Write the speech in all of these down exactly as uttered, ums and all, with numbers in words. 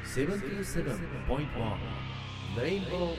セブンティーセブンポイントワン レインボー エフエム。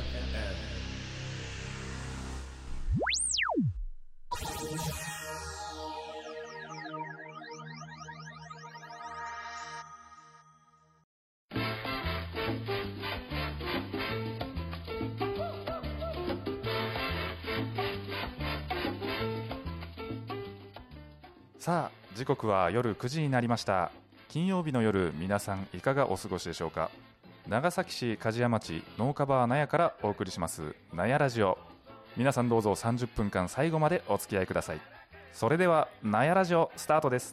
さあ時刻は夜くじになりました。金曜日の夜、皆さんいかがお過ごしでしょうか。長崎市梶屋町農家バー納屋からお送りします納屋ラジオ。皆さんどうぞさんじゅっぷんかん最後までお付き合いください。それでは納屋ラジオスタートです。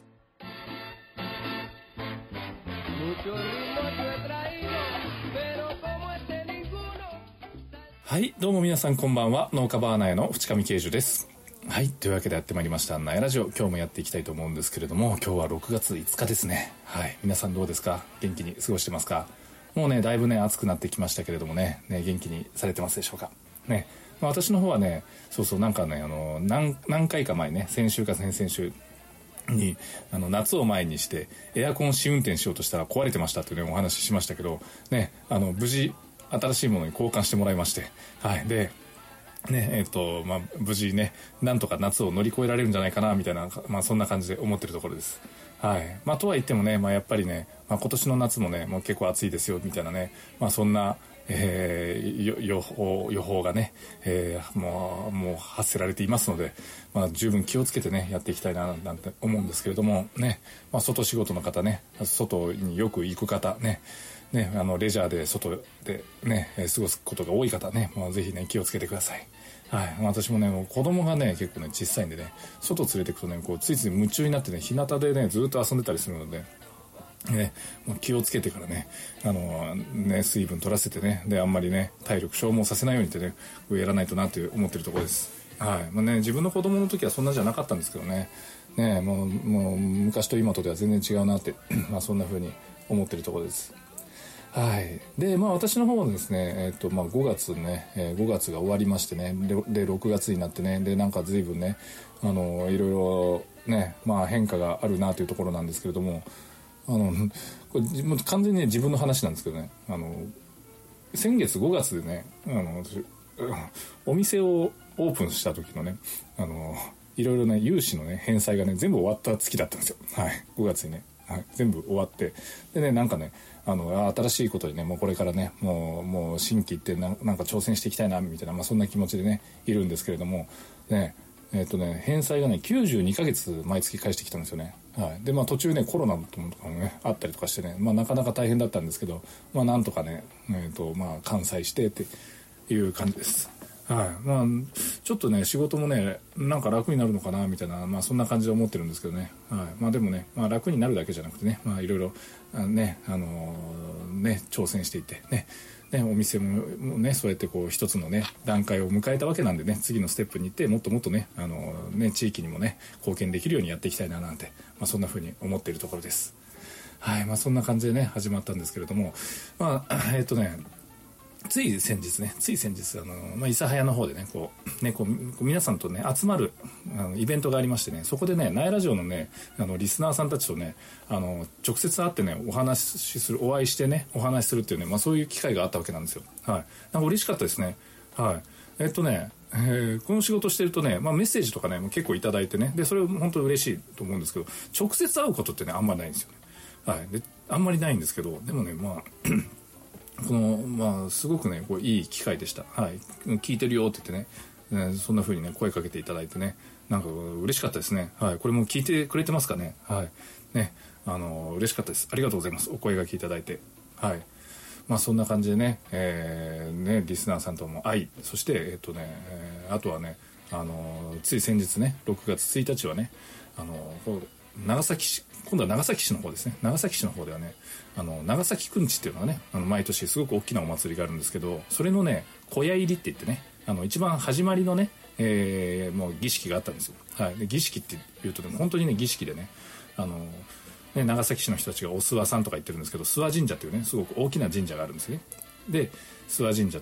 はい、どうも皆さんこんばんは。農家バー納屋の淵上慶樹です。はい、というわけでやってまいりました納屋ラジオ。今日もやっていきたいと思うんですけれども、今日はろくがついつかですね。はい、皆さんどうですか。元気に過ごしてますか。もうねだいぶね暑くなってきましたけれどもね、ね元気にされてますでしょうかね。まあ、私の方はね、そうそうなんかねあの 何, 何回か前ね、先週か先々週にあの夏を前にしてエアコン試運転しようとしたら壊れてましたっていうねお話ししましたけどね、あの無事新しいものに交換してもらいまして、はいでねえっとまあ無事ねなんとか夏を乗り越えられるんじゃないかなみたいな、まあそんな感じで思ってるところです。はい。まあとは言ってもね、まあやっぱりね、まあ今年の夏もねもう結構暑いですよみたいなね、まあそんな、えー、予報予報がね、えー、もうもう発せられていますので、まあ十分気をつけてねやっていきたいななんて思うんですけれどもね、まあ外仕事の方ね、外によく行く方ね。ね、あのレジャーで外でね過ごすことが多い方ね、まあ、ぜひね気をつけてください。はい、私もねもう子供がね結構ね小さいんでね、外連れてくとねこうついつい夢中になってね日向でねずっと遊んでたりするので、ね、もう気をつけてからねあのね水分取らせてね、であんまりね体力消耗させないようにってねやらないとなって思ってるところです。はいまあね、自分の子供の時はそんなじゃなかったんですけどね、ねもう、もう昔と今とでは全然違うなってまあそんな風に思ってるところです。はい。で、まあ私の方はですね、えっと、まあごがつね、えー、ごがつが終わりましてね、で、でろくがつになってね、で、なんか随分ね、あの、いろいろね、まあ変化があるなというところなんですけれども、あの、これもう完全に、ね、自分の話なんですけどね、あの、先月ごがつでね、あの、お店をオープンした時のね、あの、いろいろね、融資のね、返済がね、全部終わった月だったんですよ。はい。ごがつにね。はい、全部終わってでねなんかねあの新しいことにねもうこれからねもうもう新規ってななんか挑戦していきたいなみたいな、まあ、そんな気持ちでねいるんですけれどもねえっとね返済がねきゅうじゅうにかげつ毎月返してきたんですよね。はい、でまあ途中ねコロナとかもねあったりとかしてね、まあなかなか大変だったんですけど、まあなんとかねえっとまあ完済してっていう感じです。はい、まあちょっとね仕事もねなんか楽になるのかなみたいな、まあそんな感じで思ってるんですけどね。はい、まあでもね、まあ楽になるだけじゃなくてね、まあいろいろねあのー、ね挑戦していってね。ね、お店もねそうやってこう一つのね段階を迎えたわけなんでね、次のステップに行ってもっともっとねあのー、ね地域にもね貢献できるようにやっていきたいななんて、まあそんな風に思っているところです。はい、まあそんな感じでね始まったんですけれども、まあえっとね。つい先日ね、つい先日、あの、まあ、諫早の方でね、こう、ね、こう、皆さんとね、集まる、あの、イベントがありましてね、そこでね、ナイラジオのね、あの、リスナーさんたちとね、あの、直接会ってね、お話しする、お会いしてね、お話しするっていうね、まあ、そういう機会があったわけなんですよ。はい。なんか嬉しかったですね。はい。えっとね、えー、この仕事してるとね、まあ、メッセージとかね、結構いただいてね、で、それ本当に嬉しいと思うんですけど、直接会うことってね、あんまりないんですよね。はい。で、あんまりないんですけど、でもね、まあ、このまあすごくねこういい機会でした。はい、聞いてるよって言ってね、ねそんな風にね声かけていただいてね、なんか嬉しかったですね。はい、これも聞いてくれてますかね。はい、ねあの嬉しかったです。ありがとうございます。お声掛けいただいて、はい。まあそんな感じでね、えー、ねリスナーさんとも会い、そしてえっとね、えー、あとはねあのつい先日ねろくがつついたちはねあの長崎市、今度は長崎市の方ですね。長崎市の方ではね、あの長崎くんちっていうのがね、あの毎年すごく大きなお祭りがあるんですけど、それのね小屋入りって言ってね、あの一番始まりのね、えー、もう儀式があったんですよ。はい。で儀式って言うとでも本当にね儀式でね、あのね長崎市の人たちがお諏訪さんとか言ってるんですけど、諏訪神社っていうねすごく大きな神社があるんですね。で諏訪神社とね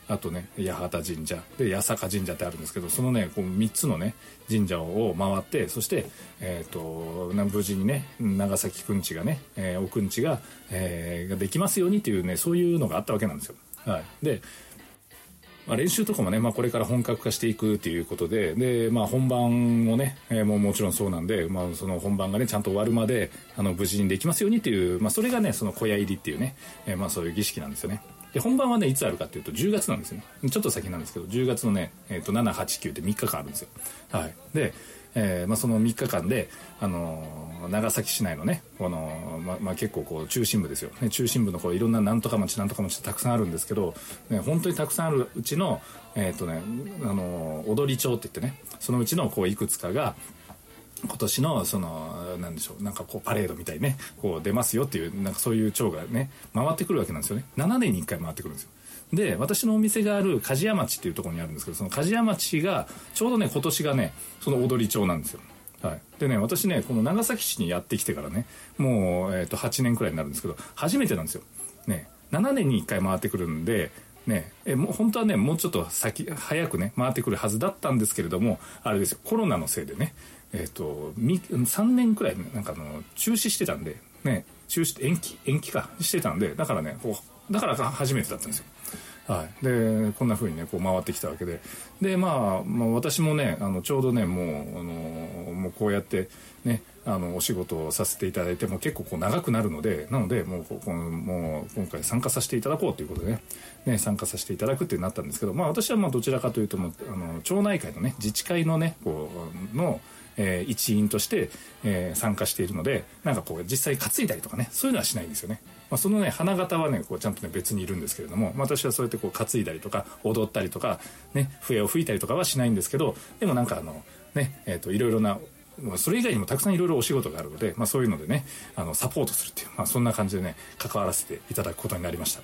あとね八幡神社で八坂神社ってあるんですけど、そのねこうみっつのね神社を回って、そしてえっ、ー、と無事にね長崎くんちがね、えー、おくんちが、えー、ができますようにっていうね、そういうのがあったわけなんですよ。はい、でまあ、練習とかもね、まあ、これから本格化していくということで、で、まあ、本番もね、えー、もうもちろんそうなんで、まあ、その本番がねちゃんと終わるまであの無事にできますようにっていう、まあ、それがねその小屋入りっていうね、えー、まあそういう儀式なんですよね。で本番はねいつあるかっていうとじゅうがつなんですよね。ちょっと先なんですけど、じゅうがつのね、えー、となな、はち、きゅうってみっかかんあるんですよ。はい、で、えーまあ、そのみっかかんで、あのー、長崎市内のねこの、ままあ、結構こう中心部ですよ、ね、中心部のこういろんななんとか町なんとか町ってたくさんあるんですけど、ね、本当にたくさんあるうちの、えーとねあのー、踊り町って言ってね、そのうちのこういくつかが今年のそのなんでしょう、なんかこうパレードみたいにねこう出ますよっていう、なんかそういう町がね回ってくるわけなんですよね。ななねんにいっかい回ってくるんですよ。で私のお店がある梶屋町っていうところにあるんですけど、その梶屋町がちょうどね今年がねその踊り町なんですよ。はい、でね私ねこの長崎市にやってきてからねもう、えー、とはちねんくらいになるんですけど、初めてなんですよ。ね、ななねんにいっかい回ってくるんでね、えもう本当はねもうちょっと先早くね回ってくるはずだったんですけれども、あれですよ、コロナのせいでね、えー、とさんねんくらいなんかあの中止してたんでね、中止延期延期かしてたんで、だからねこうだから初めてだったんですよ。はい、でこんな風にねこう回ってきたわけで、で、まあ、まあ私もねあのちょうどねもうあのもうこうやってねあのお仕事をさせていただいても結構こう長くなるので、なのでもうこうもう今回参加させていただこうということで ね, ね参加させていただくってなったんですけど、まあ私はまあどちらかというともうあの町内会のね自治会のねこうのえー、一員として、えー、参加しているので、なんかこう実際担いだりとかねそういうのはしないんですよね。まあ、そのね花形はねこうちゃんとね別にいるんですけれども、まあ、私はそうやってこう担いだりとか踊ったりとかね笛を吹いたりとかはしないんですけど、でもなんかあのねえっといろいろなそれ以外にもたくさんいろいろお仕事があるので、まあ、そういうのでねあのサポートするっていう、まあ、そんな感じでね関わらせていただくことになりました。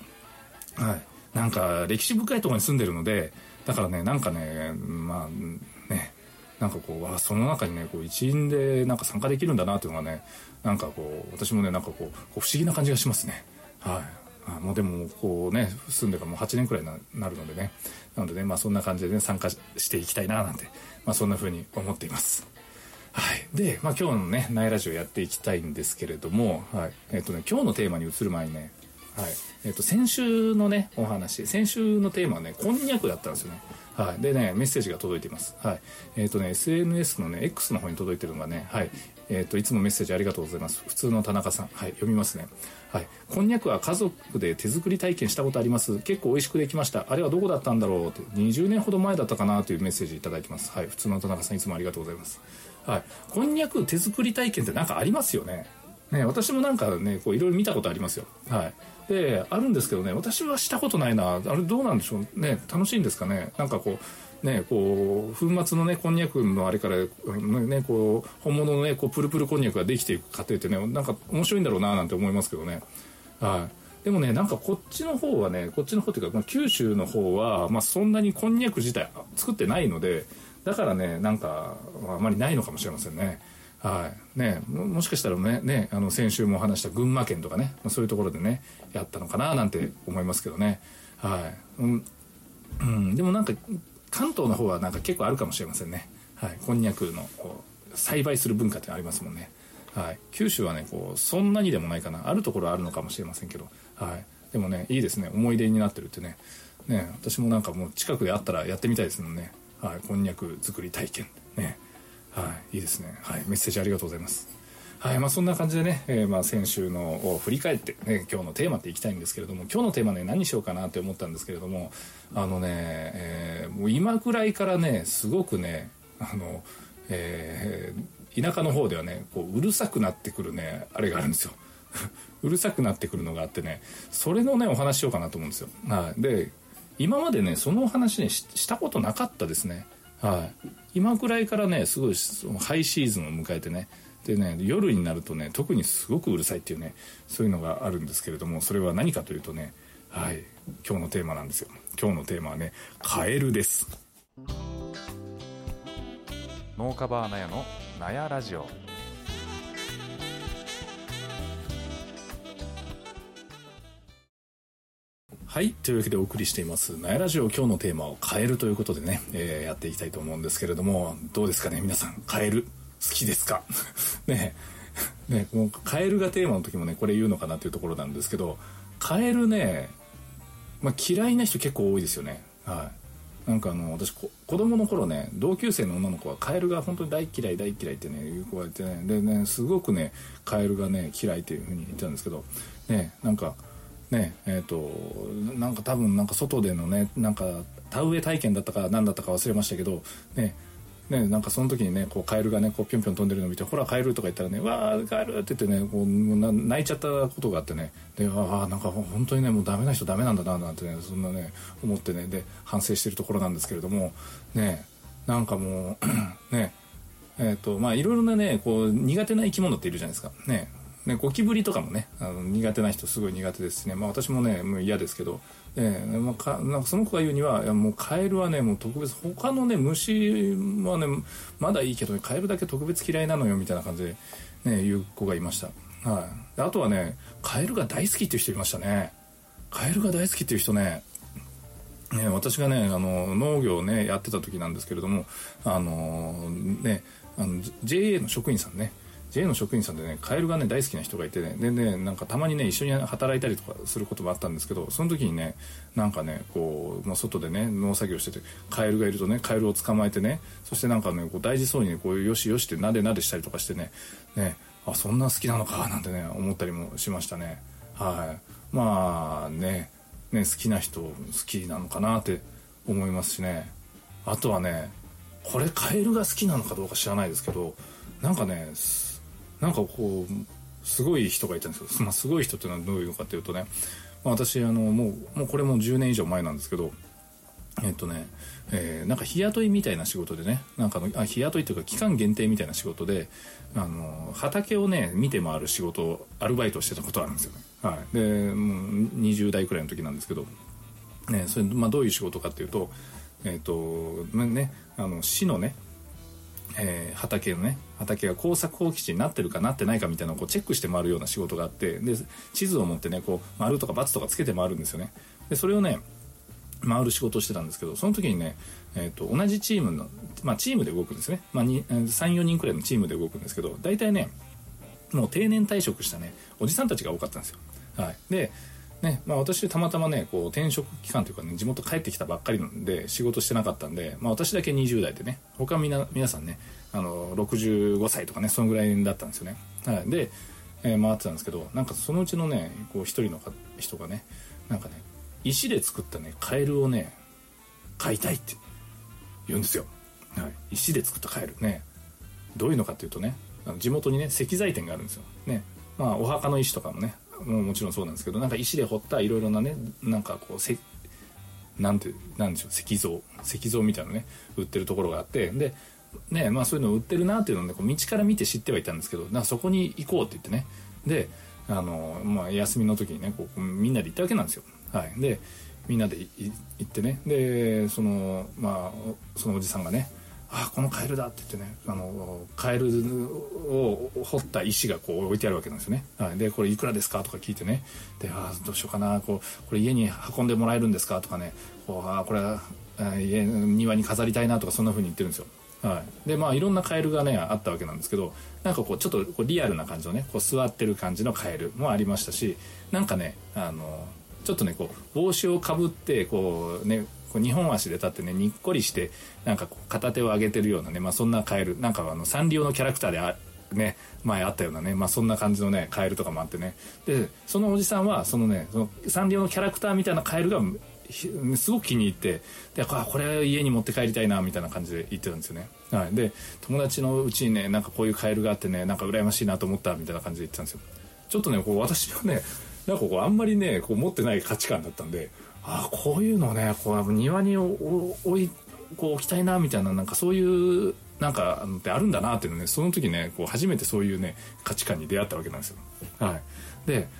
はい、なんか歴史深いところに住んでるので、だからねなんかねまあねなんかこうその中にねこう一員でなんか参加できるんだなというのがね、なんかこう私もねなんかこうこう不思議な感じがしますね。はい、あもうでもこうね住んでからもうはちねんくらいになるのでね、なのでねまあそんな感じでね参加していきたいななんて、まあそんな風に思っています。はい、で、まあ、今日のねナイラジオやっていきたいんですけれども、はい、えっとね今日のテーマに移る前にね、はい、えっと先週のねお話、先週のテーマはねこんにゃくだったんですよね。はい、でねメッセージが届いています。はい、えっとね エスエヌエス のね X の方に届いてるのがね、はい、えっといつもメッセージありがとうございます。普通の田中さん、はい、読みますね。はい、こんにゃくは家族で手作り体験したことあります。結構美味しくできました。あれはどこだったんだろうって、にじゅうねんほど前だったかなというメッセージいただいてます。はい、普通の田中さんいつもありがとうございます。はい、こんにゃく手作り体験ってなんかありますよね。ね、私もなんかねこういろいろ見たことありますよ。はい、であるんですけどね、私はしたことないな。あれどうなんでしょうね、楽しいんですかね。なんかこうねこう粉末のねこんにゃくのあれからねこう本物のねこうプルプルこんにゃくができていく過程ってねなんか面白いんだろうななんて思いますけどね。はい、でもねなんかこっちの方はねこっちの方っていうか、まあ、九州の方は、まあ、そんなにこんにゃく自体作ってないので、だからねなんかあまりないのかもしれませんね。はいね、も, もしかしたらね、ねあの先週も話した群馬県とかねそういうところでねやったのかななんて思いますけどね。はい、うんうん、でもなんか関東の方はなんか結構あるかもしれませんね。はい、こんにゃくのこう栽培する文化ってありますもんね。はい、九州はねこうそんなにでもないかな、あるところはあるのかもしれませんけど、はい、でもねいいですね、思い出になってるってね。ね私もなんかもう近くであったらやってみたいですもんね。はい、こんにゃく作り体験ね。はい、いいですね。はい、メッセージありがとうございます。はい、まあそんな感じでね、えー、まあ先週のを振り返ってね今日のテーマっていきたいんですけれども、今日のテーマね何にしようかなって思ったんですけれども、あのね、えー、もう今ぐらいからねすごくねあの、えー、田舎の方ではねこううるさくなってくるねあれがあるんですよ。うるさくなってくるのがあってね、それのねお話しようかなと思うんですよ。はい、で今までねそのお話ね し, したことなかったですね。はい、今くらいからねすごいハイシーズンを迎えてね、でね夜になるとね特にすごくうるさいっていうねそういうのがあるんですけれども、それは何かというとね、はい、今日のテーマなんですよ。今日のテーマはねカエルです。 農家バーナヤのナヤラジオ。 はい、というわけでお送りしていますなやラジオ、今日のテーマをカエルということでね、えー、やっていきたいと思うんですけれども、どうですかね皆さん、カエル好きですかねえねもうカエルがテーマの時もねこれ言うのかなというところなんですけど、カエルね、まあ、嫌いな人結構多いですよね。はい、なんかあの私こ子供の頃ね、同級生の女の子はカエルが本当に大嫌い大嫌いってね言う子がいてね、でねすごくねカエルがね嫌いっていう風に言ってたんですけどね、なんかねえー、となんか多分なんか外でのねなんか田植え体験だったか何だったか忘れましたけどね、ねなんかその時にねこうカエルがねこうピョンピョン飛んでるのを見て、ほらカエルとか言ったらね、わーカエルって言ってねこう泣いちゃったことがあってね、でああなんか本当にねもうダメな人ダメなんだななんてねそんなね思ってね、で反省してるところなんですけれどもね、なんかもうねえっ、ー、とまあいろいろなねこう苦手な生き物っているじゃないですかね。ね、ゴキブリとかもねあの苦手な人すごい苦手ですしね、まあ、私もねもう嫌ですけど、えーまあ、かなんかその子が言うには、いやもうカエルはねもう特別、他のね虫はねまだいいけどカエルだけ特別嫌いなのよみたいな感じで、ね、言う子がいました。はい、あとはねカエルが大好きっていう人いましたね。カエルが大好きっていう人ねね、私がねあの農業をねやってた時なんですけれども、あのねあの ジェイエー の職員さんねジェイエー の職員さんでねカエルがね大好きな人がいてね、でねなんかたまにね一緒に働いたりとかすることもあったんですけど、その時にねなんかねこう、まあ、外でね農作業しててカエルがいるとねカエルを捕まえてね、そしてなんかねこう大事そうにねこうよしよしってなでなでしたりとかしてねね、あそんな好きなのかなんてね思ったりもしましたね。はい、まあねね好きな人好きなのかなって思いますしね。あとはねこれカエルが好きなのかどうか知らないですけど、なんかねなんかこうすごい人がいたんですけど、まあ、すごい人っていうのはどういうのかっていうとね、まあ、私あのもう、もうこれもじゅうねん以上前なんですけど、えっとね、えー、なんか日雇いみたいな仕事でね、なんかのあ日雇いというか期間限定みたいな仕事であの畑をね見て回る仕事をアルバイトしてたことあるんですよね。はい、でもうにじゅう代くらいの時なんですけど、ね、それ、まあ、どういう仕事かっていうと、えっとね、あの市のねえー、畑のね畑が耕作放棄地になってるかなってないかみたいなのをこうチェックして回るような仕事があって、で地図を持ってねこう丸とか×とかつけて回るんですよね。でそれをね回る仕事をしてたんですけど、その時にね、えー、と同じチームの、まあ、チームで動くんですね、まあ、さんよにんくらいのチームで動くんですけど、大体ねもう定年退職したねおじさんたちが多かったんですよ。はい、でねまあ、私たまたまねこう転職期間というかね地元帰ってきたばっかりなんで仕事してなかったんで、まあ、私だけにじゅう代でね他みな皆さんねあのろくじゅうごさいとかねそのぐらいだったんですよね。はい、で、えー、回ってたんですけど、なんかそのうちのねこう一人の人がねなんかね石で作ったねカエルをね買いたいって言うんですよ。はい、石で作ったカエルね、どういうのかっていうとね、あの地元にね石材店があるんですよね。まあお墓の石とかもねもうもちろんそうなんですけど、なんか石で彫ったいろいろなねなんかこうせなんてなんでしょう石像石像みたいなのね売ってるところがあって、でねまあそういうのを売ってるなっていうのをねこう道から見て知ってはいたんですけど、なんかそこに行こうって言ってね、であのまあ休みの時にねこうみんなで行ったわけなんですよ。はい、でみんなで行ってね、でそのまあそのおじさんがね、あこのカエルだって言ってね、あのカエルを掘った石がこう置いてあるわけなんですよね。はい、でこれいくらですかとか聞いてね、であどうしようかな、こうこれ家に運んでもらえるんですかとかね、こうあこれは家庭に飾りたいなとかそんな風に言ってるんですよ。はい、でまあいろんなカエルがねあったわけなんですけど、なんかこうちょっとこうリアルな感じのねこう座ってる感じのカエルもありましたし、なんかねあのちょっとねこう帽子をかぶってこうねこうにほん足で立ってねにっこりしてなんかこう片手を上げてるようなね、まあ、そんなカエル、なんかあのサンリオのキャラクターであね前あったようなね、まあ、そんな感じのねカエルとかもあってね、でそのおじさんはそのねそのサンリオのキャラクターみたいなカエルがすごく気に入って、であこれ家に持って帰りたいなみたいな感じで言ってたんですよね。はい、で友達のうちにねなんかこういうカエルがあってねなんか羨ましいなと思ったみたいな感じで言ってたんですよ。ちょっとねこう私はねなんかこうあんまりねこう持ってない価値観だったんで、あこういうのをねこう庭に置いこう置きたいなみたいな、なんかそういうなんかってあるんだなっていうのね、その時ねこう初めてそういうね価値観に出会ったわけなんですよ。はい、で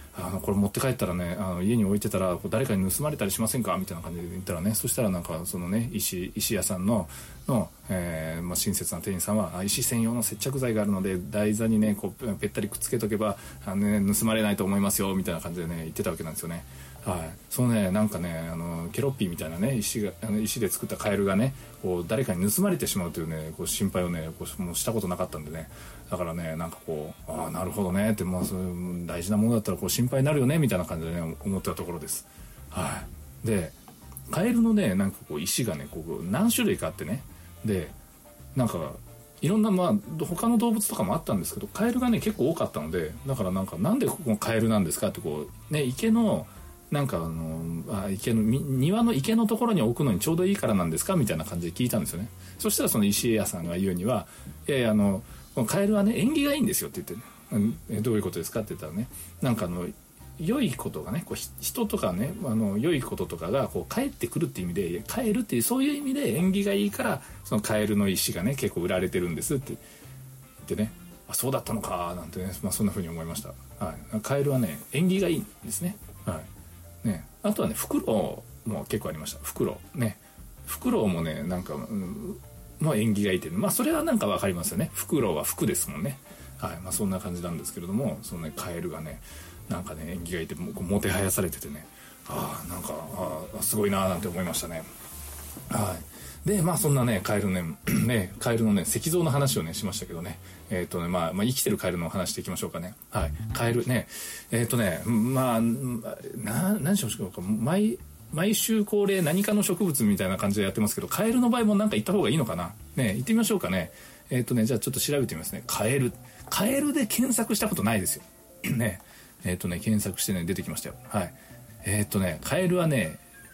あのこれ持って帰ったらね、あの家に置いてたら誰かに盗まれたりしませんかみたいな感じで言ったらね、そしたらなんかそのね石石屋さんのの、えーまあ、親切な店員さんは、あ石専用の接着剤があるので台座にねこうぺったりくっつけとけばあの、ね、盗まれないと思いますよみたいな感じでね言ってたわけなんですよね。はい、そのねなんかねあのケロッピーみたいなね石があの石で作ったカエルがねこう誰かに盗まれてしまうというねこう心配をねこうもうしたことなかったんでね、だからねなんかこうああなるほどねって、まあ、そういう大事なものだったらこう心配になるよねみたいな感じでね思ってたところです。はい、でカエルのねなんかこう石がねこう何種類かあってね、でなんかいろんなまあ他の動物とかもあったんですけどカエルがね結構多かったので、だからなんかなんでここカエルなんですかってこうね池のなんかあのあ池の庭の池のところに置くのにちょうどいいからなんですかみたいな感じで聞いたんですよね。そしたらその石屋さんが言うには、いやいやあのカエルはね縁起がいいんですよって言って、ね、どういうことですかって言ったらね、なんかあの良いことがねこう人とかねあの良いこととかがこう帰ってくるっていう意味で帰るっていうそういう意味で縁起がいいからそのカエルの石がね結構売られてるんですって言ってね、あそうだったのかなんてね、まあ、そんな風に思いました。はい、カエルはね縁起がいいんですね。はいね、あとはねフクロウも結構ありました。フクロウねフクロウもねなんか、うん、まあ縁起がいいっていうまあそれはなんかわかりますよね。フクロウは服ですもんね。はいまあそんな感じなんですけれども、そのねカエルがねなんかね縁起がいいってもうもてはやされててね、ああなんかあすごいなーなんて思いましたね。はいでまあそんなねカエルねねカエルのね石像の話をねしましたけどね、えっ、ー、とねまあまあ生きてるカエルの話でいきましょうかね。はいカエルねえっ、ー、とねまあな何しましょうか、毎毎週恒例何かの植物みたいな感じでやってますけど、カエルの場合もなんか行った方がいいのかなね、行ってみましょうかね。えっ、ー、とねじゃあちょっと調べてみますね。カエルカエルで検索したことないですよね。えっ、ー、とね検索してね出てきましたよ。はいえっ、ー、とねカエルはね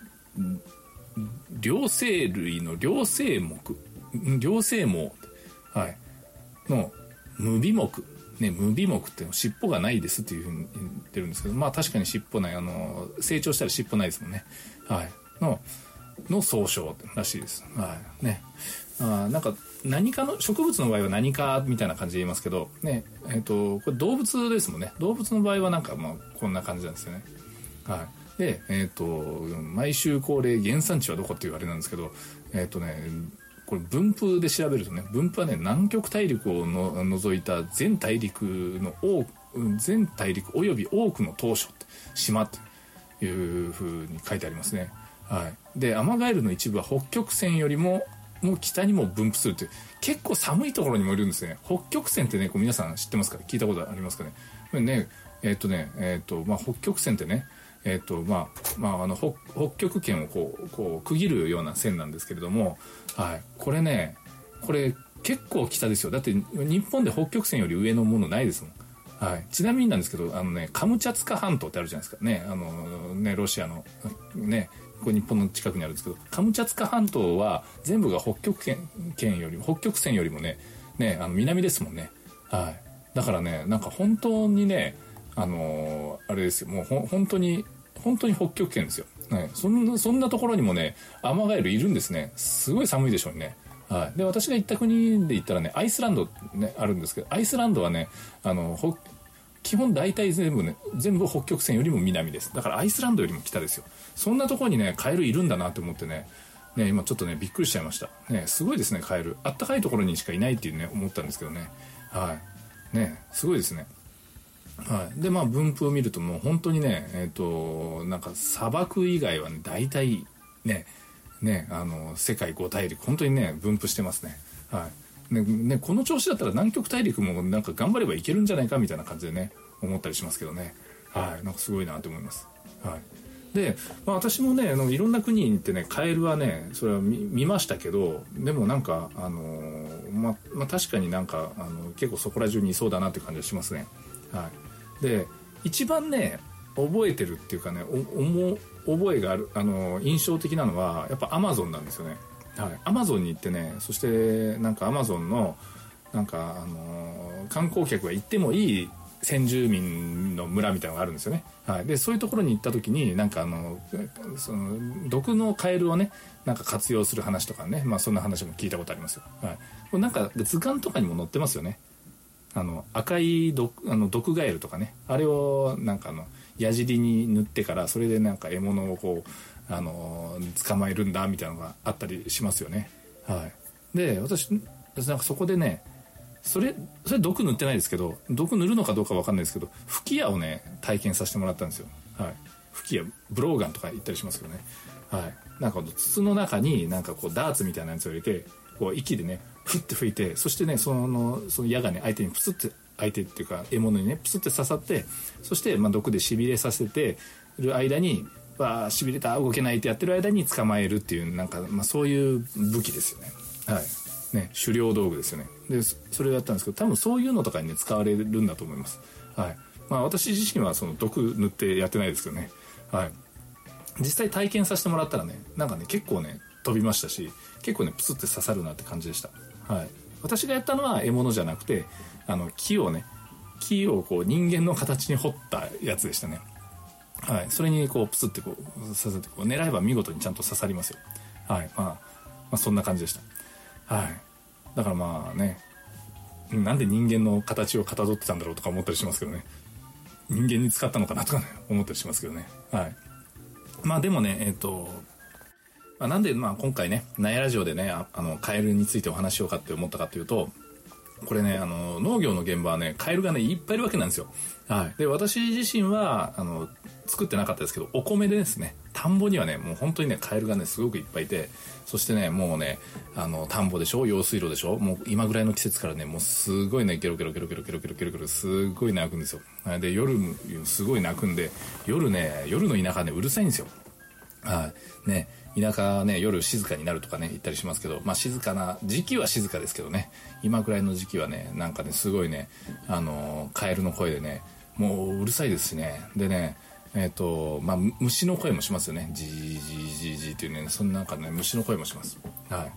両生類の両生目両生毛、はい、の無尾目ね、無尾目って尻尾がないですっていうふうに言ってるんですけど、まあ確かに尻尾ない、あの成長したら尻尾ないですもんね。はいのの総称らしいです。はいねあなんか何かの植物の場合は何かみたいな感じで言いますけどね、えっ、ー、とこれ動物ですもんね。動物の場合はなんかまあこんな感じなんですよね。はいでえっ、ー、と毎週恒例原産地はどこっていうあれなんですけど、えっ、ー、とねこれ分布で調べるとね、分布はね南極大陸をの除いた全大陸の多全大陸および多くの島嶼って島というふうに書いてありますね。はい、でアマガエルの一部は北極線よりももう北にも分布するっていう結構寒いところにもいるんですね。北極線ってねこう皆さん知ってますか、聞いたことありますかね。これねえっ、ー、とねえっ、ー、とまあ北極線ってねえーとまあまあ、あの 北, 北極圏をこうこう区切るような線なんですけれども、はい、これねこれ結構北ですよ。だって日本で北極線より上のものないですもん。はい、ちなみになんですけどあの、ね、カムチャツカ半島ってあるじゃないですかね、あのねロシアの、ね、これ日本の近くにあるんですけど、カムチャツカ半島は全部が北極圏、圏より北極線よりもね、ねあの南ですもんね。はい、だからねなんか本当にねあのー、あれですよもうほ本当に本当に北極圏ですよ、ね、そんなそんなところにもねアマガエルいるんですね。すごい寒いでしょうね。はい、で私が行った国で言ったらねアイスランド、ね、あるんですけど、アイスランドはねあの基本大体全部ね全部北極線よりも南です。だからアイスランドよりも北ですよ。そんなところにねカエルいるんだなと思ってねね今ちょっとねびっくりしちゃいましたね。すごいですねカエル。あったかいところにしかいないっていうね思ったんですけどね。はいねすごいですね。はい、でまあ分布を見るともう本当にねえっ、ー、となんか砂漠以外はね大体ねねあの世界ご大陸本当にね分布してますね。はいねねこの調子だったら南極大陸もなんか頑張ればいけるんじゃないかみたいな感じでね思ったりしますけどね。はいなんかすごいなと思います。はいで、まあ、私もねあのいろんな国に行ってねカエルはねそれは 見, 見ましたけど、でもなんかあのー、ま, まあ確かになんかあの結構そこら中にいそうだなって感じがしますね。はいで一番ね覚えてるっていうかねお思覚えがあるあの印象的なのはやっぱアマゾンなんですよね。はい、アマゾンに行ってねそしてなんかアマゾンのなんかあの観光客が行ってもいい先住民の村みたいなのがあるんですよね。はい、でそういうところに行った時になんかあのその毒のカエルをねなんか活用する話とかね、まあそんな話も聞いたことありますよ。はい、これなんか図鑑とかにも載ってますよね。 あの赤い毒あの毒ガエルとかね、あれをなんかあの矢尻に塗ってからそれでなんか獲物をこうあの捕まえるんだみたいなのがあったりしますよね。はい、で私なんかそこでねそれそれ毒塗ってないですけど、毒塗るのかどうか分かんないですけど吹き矢をね体験させてもらったんですよ。はい、吹き矢ブローガンとか言ったりしますけどね。はい、なんか筒の中になんかこうダーツみたいなやつを入れてこう息でねフッて吹いて、そしてねそのその矢がね相手にプスって相手っていうか獲物にねプスって刺さって、そしてまあ毒でしびれさせてる間にわーしびれた動けないってやってる間に捕まえるっていうなんか、まあ、そういう武器ですよね。はいね、狩猟道具ですよね。でそれをやったんですけど、多分そういうのとかにね使われるんだと思います。はい、まあ、私自身はその毒塗ってやってないですけどね。はい、実際体験させてもらったらねなんかね結構ね飛びましたし、結構ねプスって刺さるなって感じでした。はい、私がやったのは獲物じゃなくてあの木をね木をこう人間の形に彫ったやつでしたね。はい、それにこうプスってこう刺さってこう狙えば見事にちゃんと刺さりますよ。はい、まあ、まあそんな感じでした。はい、だからまあね、なんで人間の形をかたどってたんだろうとか思ったりしますけどね。人間に使ったのかなとかね思ったりしますけどね。はい、まあでもねえっと、まあ、なんでまあ今回ねナヤラジオでねああのカエルについてお話しようかって思ったかというと、これねあの農業の現場はねカエルがねいっぱいいるわけなんですよ。はい、で私自身はあの作ってなかったですけどお米でですね田んぼにはねもう本当にねカエルがねすごくいっぱいいて、そしてねもうねあの田んぼでしょ、用水路でしょ、もう今ぐらいの季節からねもうすごいねゲロゲロゲロゲロゲロゲロゲロゲロすごい鳴くんですよ。で夜すごい鳴くんで夜ね夜の田舎ねうるさいんですよ。はいね、田舎ね夜静かになるとかね言ったりしますけど、まあ静かな時期は静かですけどね、今ぐらいの時期はねなんかねすごいねあのカエルの声でねもううるさいですしね。でねえっとまあ虫の声もしますよね。ジージージージーっていうね、そんななんかね虫の声もします。はい、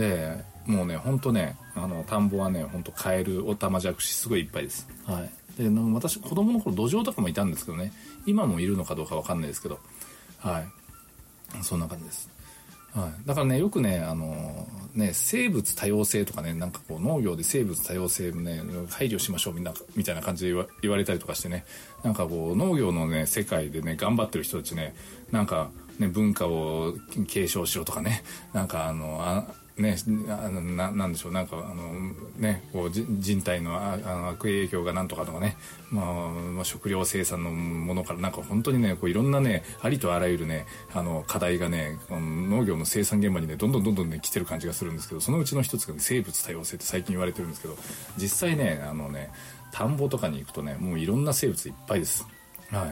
でもうねほんとねあの田んぼはねほんとカエルオタマジャクシすごいいっぱいです。はい、で私子供の頃ドジョウとかもいたんですけどね、今もいるのかどうかわかんないですけど、はいそんな感じです。はい、だからねよくねあのね生物多様性とかねなんかこう農業で生物多様性もね配慮しましょうみんなみたいな感じで言わ、言われたりとかしてね、なんかこう農業のね世界でね頑張ってる人たちねなんかね文化を継承しろとかねなんかあのあね、な, な, なんでしょうなんかあのねこう人体のああの悪影響がなんとかとかね、まあまあ、食料生産のものからなんか本当にねこういろんなねありとあらゆるねあの課題がね農業の生産現場にねどんどんどんどんね来てる感じがするんですけど、そのうちの一つが、ね、生物多様性って最近言われてるんですけど、実際ねあのね田んぼとかに行くとねもういろんな生物いっぱいです。はい、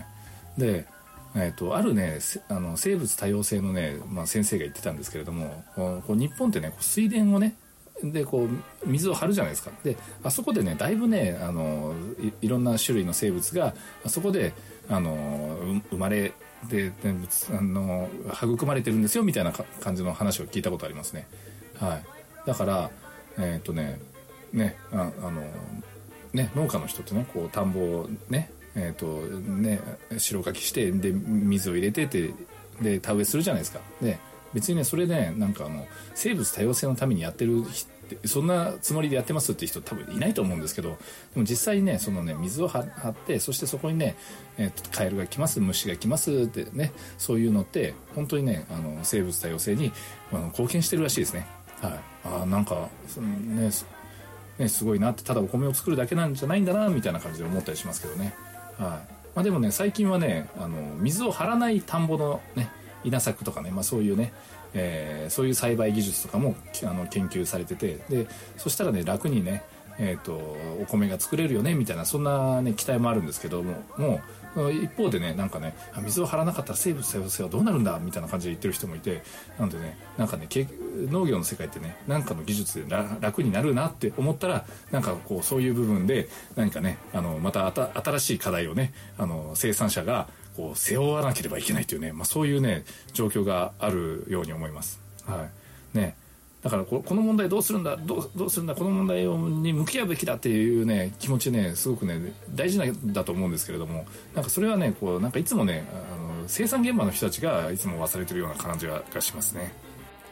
でえー、とあるねあの生物多様性のね、まあ、先生が言ってたんですけれども、こう日本ってね水田をねでこう水を張るじゃないですか。であそこでねだいぶねあの い, いろんな種類の生物があそこであの生まれであの育まれてるんですよみたいな感じの話を聞いたことありますね。はい、だからえっ、ー、とねねああのね農家の人ってねこう田んぼをねえーとね、白かきしてで水を入れててで田植えするじゃないですか。で別にねそれで、ね、なんかあの生物多様性のためにやってるそんなつもりでやってますっていう人多分いないと思うんですけど、でも実際にねそのね水を張ってそしてそこにね、えーと、カエルが来ます虫が来ますってねそういうのって本当にねあの生物多様性にあの貢献してるらしいですね。はい、あなんかそのねねすごいなって、ただお米を作るだけなんじゃないんだなみたいな感じで思ったりしますけどね。はいまあ、でもね最近はねあの水を張らない田んぼのね稲作とかね、まあ、そういうね、えー、そういう栽培技術とかもあの研究されてて、でそしたらね楽にね、えーと、お米が作れるよねみたいなそんな、ね、期待もあるんですけども、もう一方でねなんかね水を張らなかったら生物多様性はどうなるんだみたいな感じで言ってる人もいて、なのでねなんかね農業の世界ってねなんかの技術で楽になるなって思ったらなんかこうそういう部分で何かねあのまた新しい課題をねあの生産者がこう背負わなければいけないというね、まあ、そういうね状況があるように思います。はいね、だからこの問題どうするんだどう、どうするんだこの問題に向き合うべきだっていうね気持ちねすごくね大事なんだと思うんですけれども、なんかそれはねこうなんかいつもねあの生産現場の人たちがいつも忘れてるような感じがしますね。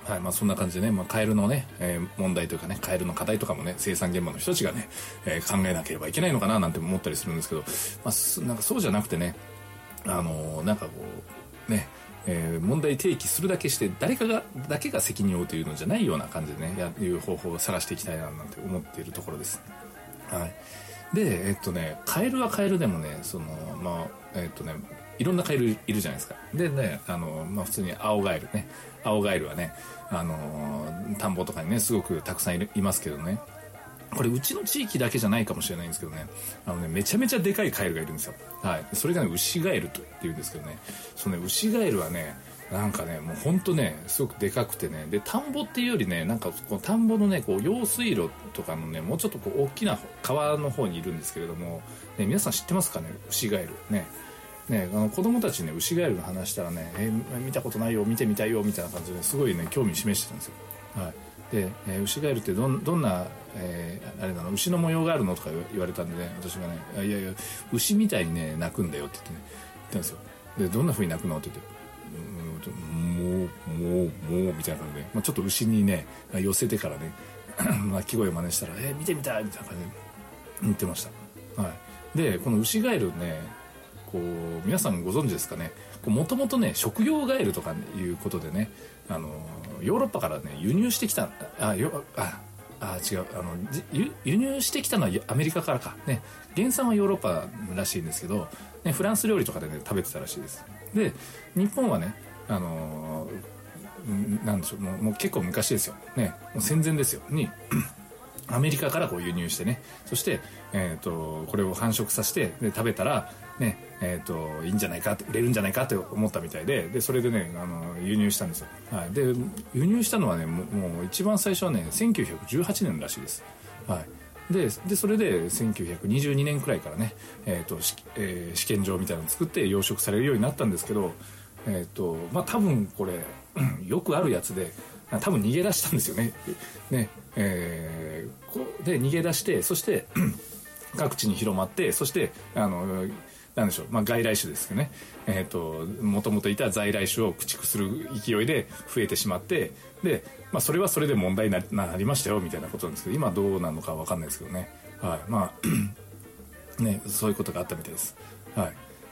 はい、まあそんな感じでね、まあ、カエルのね、えー、問題というかね、カエルの課題とかもね、生産現場の人たちがね、えー、考えなければいけないのかななんて思ったりするんですけど、まあ、なんかそうじゃなくてね、あのー、なんかこう、ね、えー、問題提起するだけして、誰かが、だけが責任を負うというのじゃないような感じでね、やいう方法を探していきたいななんて思っているところです。はい。で、えっとね、カエルはカエルでもね、その、まあ、えっとね、いろんなカエルいるじゃないですか。でね、あの、まあ、普通に青ガエルね。青ガエルはね、あの、田んぼとかにね、すごくたくさんいるいますけどね。これ、うちの地域だけじゃないかもしれないんですけどね、あのね、めちゃめちゃでかいカエルがいるんですよ。はい。それがね、ウシガエルと言うんですけどね、そのね、ウシガエルはね、なんかね、もうほんとね、すごくでかくてね、で、田んぼっていうよりね、なんか、こう田んぼのね、こう、用水路とかのね、もうちょっとこう、大きな川の方にいるんですけれども、ね、皆さん知ってますかね、ウシガエル。ね。ね、あの子供たちね、ウシガエルの話したらね、えー、見たことないよ、見てみたいよみたいな感じですごいね、興味示してたんですよ。はい。で、えー、ウシガエルってどんどんな、えー、あれなの、牛の模様があるのとか言われたんでね、私がね、いやいや、牛みたいにね、鳴くんだよって言ってね、言ったんですよ。で、どんな風に鳴くのって言って、もう、もう、もう、みたいな感じで、まあ、ちょっと牛にね、寄せてからね、鳴き声を真似したら、えー、見てみたいみたいな感じで言ってました。はい。で、このウシガエルね、こう皆さんご存知ですかね、もともとね食用ガエルとかいうことでね、あのヨーロッパからね輸入してきたあよああ違うあの輸入してきたのはアメリカからかね、原産はヨーロッパらしいんですけど、ね、フランス料理とかでね食べてたらしいです。で日本はねあのなんでしょう、もう、もう結構昔ですよね、もう戦前ですよにアメリカからこう輸入してね、そして、えー、とこれを繁殖させてで食べたら、ねえー、といいんじゃないかって売れるんじゃないかって思ったみたいで、でそれでねあの輸入したんですよ。はい、で輸入したのはねもう、もう一番最初はねせんきゅうひゃくじゅうはちねんらしいです。はい、ででそれでせんきゅうひゃくにじゅうにねんくらいからね、えーとしえー、試験場みたいなのを作って養殖されるようになったんですけど、えーとまあ、多分これよくあるやつで多分逃げ出したんですよね。ねえー、こで逃げ出してそして各地に広まって、そしてあのなんでしょう、まあ、外来種ですよね、えーと、もともといた在来種を駆逐する勢いで増えてしまって、で、まあ、それはそれで問題に な, なりましたよみたいなことなんですけど、今どうなのか分かんないですけどね、はい、まあねそういうことがあったみたいです。はい、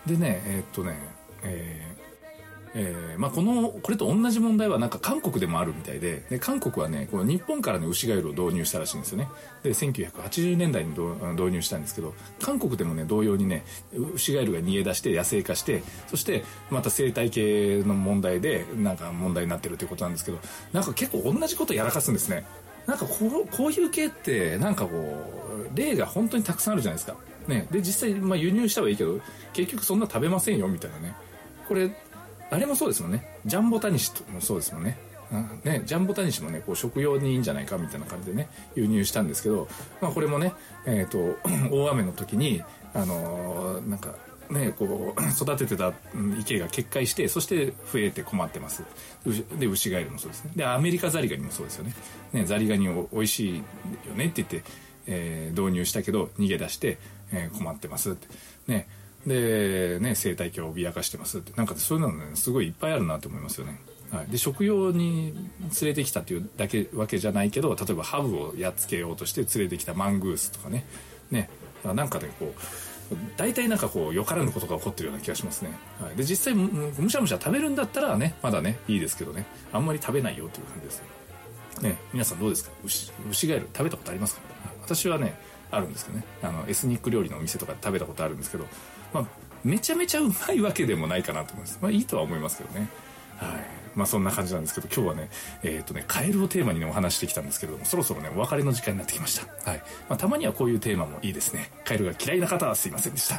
でねえー、っとねえーえーまあ、このこれと同じ問題はなんか韓国でもあるみたい で, で韓国はねこの日本からねウシガエルを導入したらしいんですよね。でせんきゅうひゃくはちじゅうねんだいに導入したんですけど、韓国でもね同様にねウシガエルが逃げ出して野生化して、そしてまた生態系の問題でなんか問題になってるということなんですけど、なんか結構同じことやらかすんですね。なんかこう、こういう系ってなんかこう例が本当にたくさんあるじゃないですか、ね、で実際、まあ、輸入したはいいけど結局そんな食べませんよみたいなね。これあれもそうですもんね、ジャンボタニシもそうですもんね。ね、ジャンボタニシもねこう食用にいいんじゃないかみたいな感じでね輸入したんですけど、まあ、これもね、えー、と大雨の時にあのー、なんかねこう育ててた池が決壊して、そして増えて困ってます。でウシガエルもそうですね。でアメリカザリガニもそうですよね。ねザリガニおおいしいよねって言って、えー、導入したけど逃げ出して、えー、困ってますってね。でね生態系を脅かしてますって、なんかそういうのねすごいいっぱいあるなと思いますよね。はい、で食用に連れてきたっていうだけわけじゃないけど、例えばハブをやっつけようとして連れてきたマングースとかね、ねなんかでこう大体なんかこうよからぬことが起こってるような気がしますね。はい、で実際 む, むしゃむしゃ食べるんだったらねまだねいいですけどね、あんまり食べないよという感じですね。皆さんどうですか、ウシ、ウシガエル食べたことありますか？私はねあるんですけどね、あのエスニック料理のお店とかで食べたことあるんですけど、まあ、めちゃめちゃうまいわけでもないかなと思います。まあいいとは思いますけどね。はい、まあそんな感じなんですけど、今日はねえっとねカエルをテーマにねお話してきたんですけれども、そろそろねお別れの時間になってきました。はい、まあ、たまにはこういうテーマもいいですね。カエルが嫌いな方はすいませんでした。はい、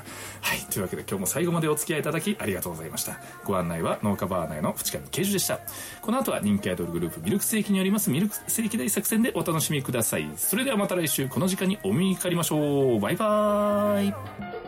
というわけで今日も最後までお付き合いいただきありがとうございました。ご案内は農家バーナーの淵上慶樹でした。この後は人気アイドルグループミルクセーキによりますミルクセーキ大作戦でお楽しみください。それではまた来週この時間にお見にかかりましょう。バイバーイ。